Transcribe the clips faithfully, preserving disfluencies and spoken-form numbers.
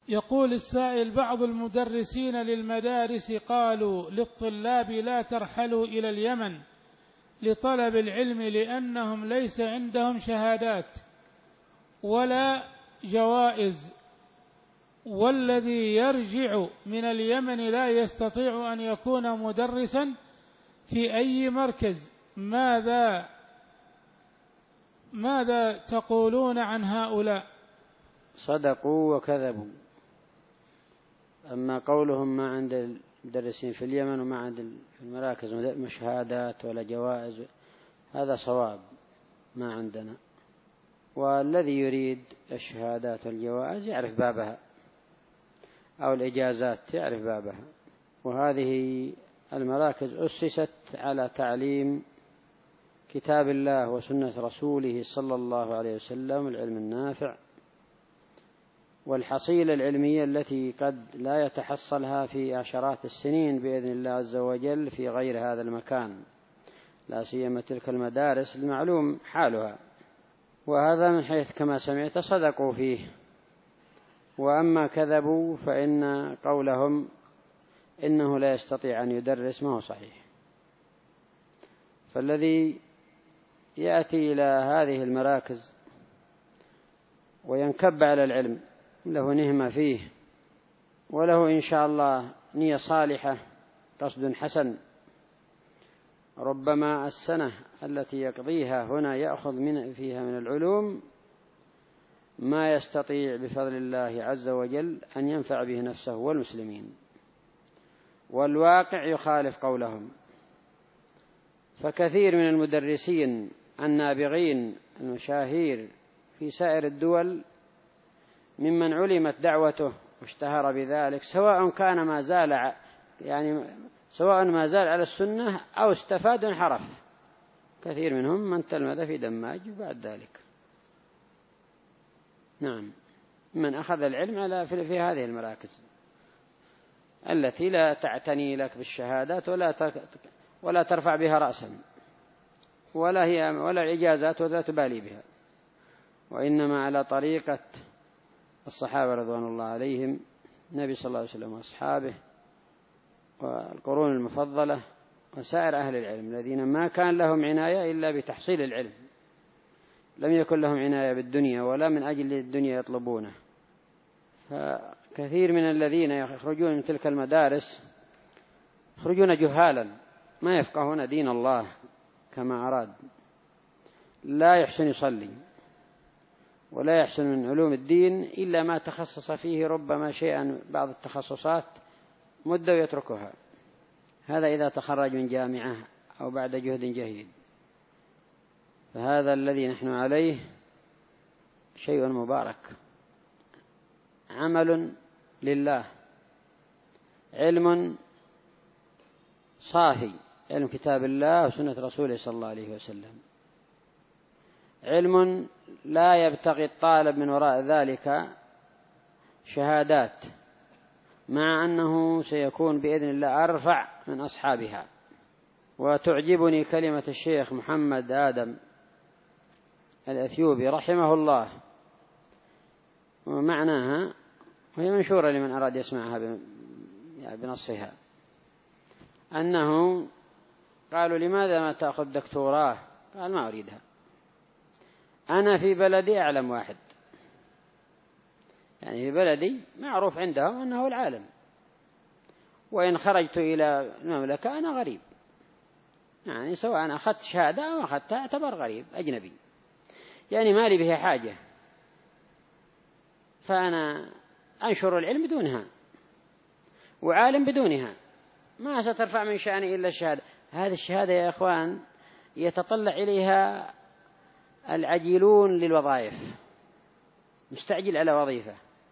يقول السائل: بعض المدرسين للمدارس قالوا للطلاب لا ترحلوا إلى اليمن لطلب العلم لأنهم ليس عندهم شهادات ولا جوائز، والذي يرجع من اليمن لا يستطيع أن يكون مدرسا في أي مركز، ماذا ماذا تقولون عن هؤلاء؟ صدقوا وكذبوا. أما قولهم ما عند المدرسين في اليمن وما عند المراكز مشهادات ولا جوائز، هذا صواب، ما عندنا. والذي يريد الشهادات والجوائز يعرف بابها، أو الإجازات يعرف بابها. وهذه المراكز أسست على تعليم كتاب الله وسنة رسوله صلى الله عليه وسلم، العلم النافع والحصيلة العلمية التي قد لا يتحصلها في عشرات السنين بإذن الله عز وجل في غير هذا المكان، لا سيما تلك المدارس المعلوم حالها. وهذا من حيث كما سمعت صدقوا فيه. وأما كذبوا فإن قولهم إنه لا يستطيع أن يدرس ما هو صحيح. فالذي يأتي إلى هذه المراكز وينكب على العلم له نهمة فيه، وله إن شاء الله نية صالحة، قصد حسن، ربما السنة التي يقضيها هنا يأخذ من فيها من العلوم ما يستطيع بفضل الله عز وجل أن ينفع به نفسه والمسلمين، والواقع يخالف قولهم. فكثير من المدرسين النابغين المشاهير في سائر الدول ممن علمت دعوته واشتهر بذلك، سواء كان ما زال يعني سواء ما زال على السنة أو استفاد وانحرف، كثير منهم من تلمذ في دماج بعد ذلك. نعم، من أخذ العلم على في هذه المراكز التي لا تعتني لك بالشهادات ولا ولا ترفع بها رأسا، ولا هي ولا الإجازات ولا تبالي بها، وإنما على طريقة الصحابة رضوان الله عليهم، النبي صلى الله عليه وسلم وأصحابه والقرون المفضلة وسائر أهل العلم الذين ما كان لهم عناية إلا بتحصيل العلم، لم يكن لهم عناية بالدنيا ولا من أجل الدنيا يطلبونه. فكثير من الذين يخرجون من تلك المدارس يخرجون جهالا ما يفقهون دين الله كما أراد، لا يحسن يصلي ولا يحسن من علوم الدين إلا ما تخصص فيه، ربما شيئا بعض التخصصات مدة ويتركها، هذا إذا تخرج من جامعة أو بعد جهد جهيد. فهذا الذي نحن عليه شيء مبارك، عمل لله، علم صافي، علم كتاب الله وسنة رسوله صلى الله عليه وسلم، علم لا يبتغي الطالب من وراء ذلك شهادات، مع أنه سيكون بإذن الله أرفع من أصحابها. وتعجبني كلمة الشيخ محمد آدم الأثيوبي رحمه الله، ومعناها وهي منشورة لمن أراد يسمعها بنصها، أنه قالوا لماذا ما تأخذ دكتوراه؟ قال ما أريدها، أنا في بلدي أعلم واحد، يعني في بلدي معروف عندهم أنه العالم، وإن خرجت إلى المملكة أنا غريب، يعني سواء أنا أخذت شهادة أو أخذتها أعتبر غريب أجنبي، يعني ما لي بها حاجة، فأنا أنشر العلم بدونها وعالم بدونها، ما سترفع من شأني إلا الشهادة. هذه الشهادة يا أخوان يتطلع إليها العجلون للوظائف، مستعجل على وظيفة.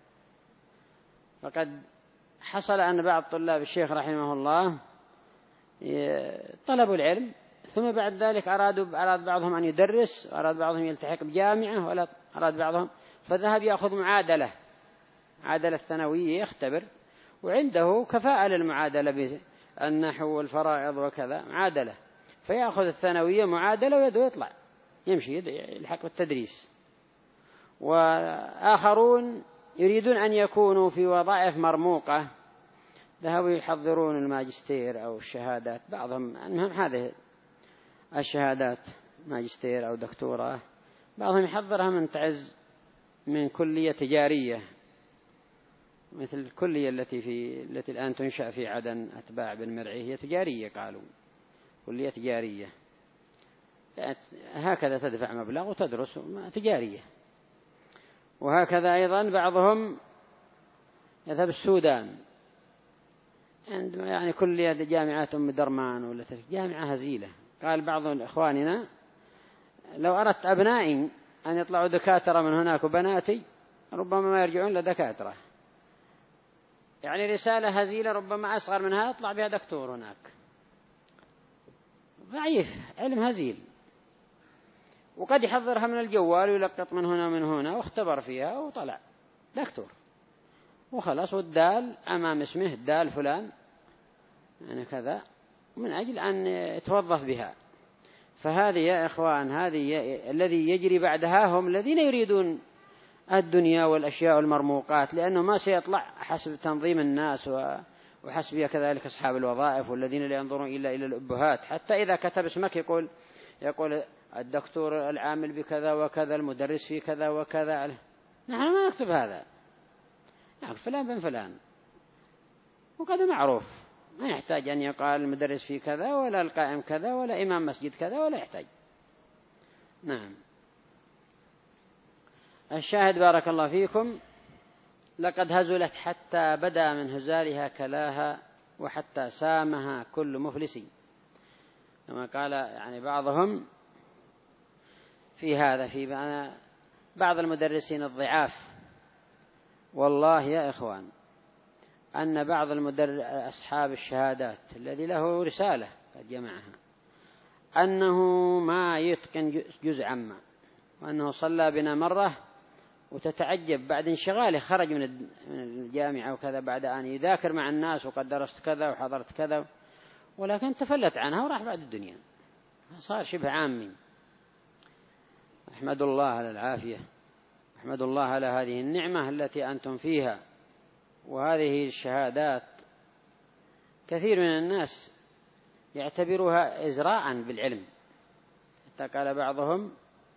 فقد حصل أن بعض طلاب الشيخ رحمه الله طلبوا العلم، ثم بعد ذلك أرادوا أراد بعضهم أن يدرس، أراد بعضهم يلتحق بجامعة، ولا أراد بعضهم فذهب يأخذ معادلة معادلة ثانوية يختبر، وعنده كفاءة للمعادلة بالنحو والفرائض وكذا معادلة، فيأخذ الثانوية معادلة ويطلع يمشي يلحق بالتدريس. وآخرون يريدون أن يكونوا في وظائف مرموقة ذهبوا يحضرون الماجستير أو الشهادات، بعضهم المهم هذه الشهادات ماجستير أو دكتوراه، بعضهم يحضرها من تعز من كلية تجارية مثل الكلية التي في التي الآن تنشأ في عدن أتباع بن مرعي، هي تجارية قالوا كلية تجارية، هكذا تدفع مبلغ وتدرس تجارية. وهكذا أيضا بعضهم يذهب السودان عندما يعني كلية جامعات أم درمان ولا جامعة هزيلة. قال بعض إخواننا لو أردت أبنائي أن يطلعوا دكاترة من هناك وبناتي ربما ما يرجعون لدكاترة، يعني رسالة هزيلة ربما أصغر منها يطلع بها دكتور هناك، ضعيف علم هزيل، وقد يحضرها من الجوال ويلقط من هنا ومن هنا واختبر فيها وطلع دكتور وخلاص، والدال أمام اسمه الدال فلان يعني كذا من أجل أن يتوظف بها. فهذه يا إخوان هذه الذي يجري بعدها هم الذين يريدون الدنيا والأشياء والمرموقات، لأنه ما سيطلع حسب تنظيم الناس وحسب كذلك أصحاب الوظائف والذين لا ينظرون إلا إلى الأبهات. حتى إذا كتب اسمك يقول يقول الدكتور العامل بكذا وكذا، المدرس في كذا وكذا، نحن ما نكتب هذا، نعم فلان بن فلان وقد معروف، ما يحتاج أن يقال المدرس في كذا ولا القائم كذا ولا إمام مسجد كذا ولا يحتاج. نعم. الشاهد بارك الله فيكم لقد هزلت حتى بدا من هزالها كلاها وحتى سامها كل مفلس، كما قال يعني بعضهم في هذا في بعض المدرسين الضعاف. والله يا إخوان أن بعض المدرس أصحاب الشهادات الذي له رسالة قد جمعها أنه ما يتقن جزء عما، وأنه صلى بنا مرة وتتعجب بعد انشغاله خرج من الجامعة وكذا بعد أن يذاكر مع الناس وقد درست كذا وحضرت كذا، ولكن تفلت عنها وراح بعد الدنيا صار شبه عامي. أحمد الله على العافية، أحمد الله على هذه النعمة التي أنتم فيها وهذه الشهادات. كثير من الناس يعتبرها إزراء بالعلم، حتى قال بعضهم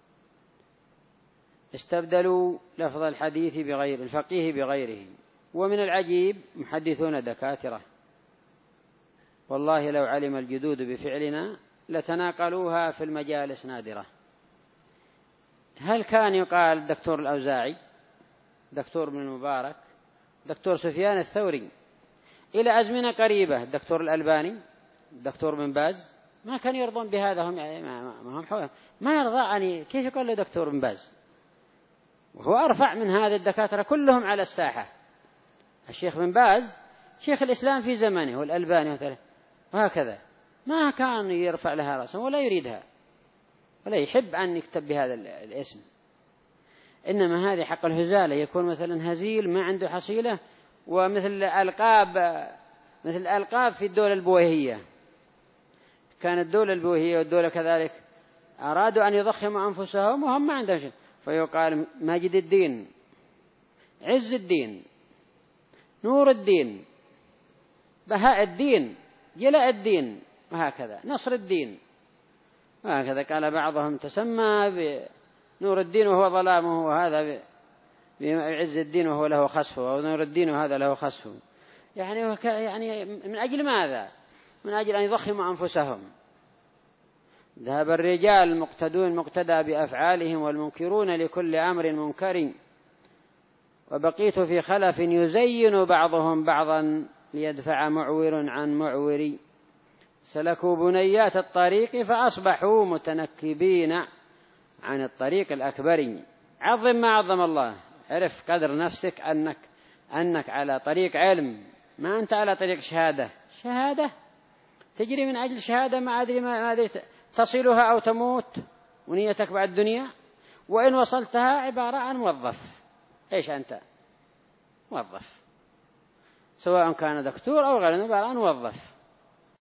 استبدلوا لفظ الحديث بغير الفقيه بغيره. ومن العجيب محدثون دكاترة والله لو علم الجدود بفعلنا لتناقلوها في المجالس نادرة. هل كان يقال دكتور الأوزاعي، دكتور ابن المبارك، دكتور سفيان الثوري، إلى أزمنة قريبة دكتور الألباني، دكتور بن باز، ما كانوا يرضون بهذا، هم يعني ما هم ما يرضى أن كيف يقول له دكتور بن باز وهو أرفع من هذا الدكاترة كلهم على الساحة. الشيخ بن باز شيخ الإسلام في زمانه والألباني وهكذا، ما كان يرفع لها رأسا ولا يريدها ولا يحب أن يكتب بهذا الاسم. إنما هذه حق الهزالة يكون مثلا هزيل ما عنده حصيلة، ومثل ألقاب مثل الألقاب في الدولة البويهية، كانت الدولة البويهية والدولة كذلك أرادوا أن يضخموا أنفسهم وهم ما عندهم شيء، فيقال ماجد الدين، عز الدين، نور الدين، بهاء الدين، جلاء الدين، وهكذا نصر الدين، وهكذا. قال بعضهم تسمى بنور الدين وهو ظلامه، وهذا بعز الدين وهو له خسفه، ونور الدين وهذا له خسفه. يعني يعني من أجل ماذا؟ من أجل أن يضخموا أنفسهم. ذهب الرجال المقتدون مقتدى بأفعالهم والمنكرون لكل أمر منكر، وبقيت في خلف يزين بعضهم بعضا ليدفع معور عن معور. سلكوا بنيات الطريق فأصبحوا متنكبين عن الطريق الأكبر. عظم ما عظم الله، عرف قدر نفسك أنك أنك على طريق علم، ما أنت على طريق شهادة. شهادة تجري من أجل شهادة ما أدري ما أدري تصلها أو تموت ونيتك بعد الدنيا، وإن وصلتها عبارة عن موظف. إيش أنت؟ موظف، سواء كان دكتور أو غيره، عبارة عن موظف.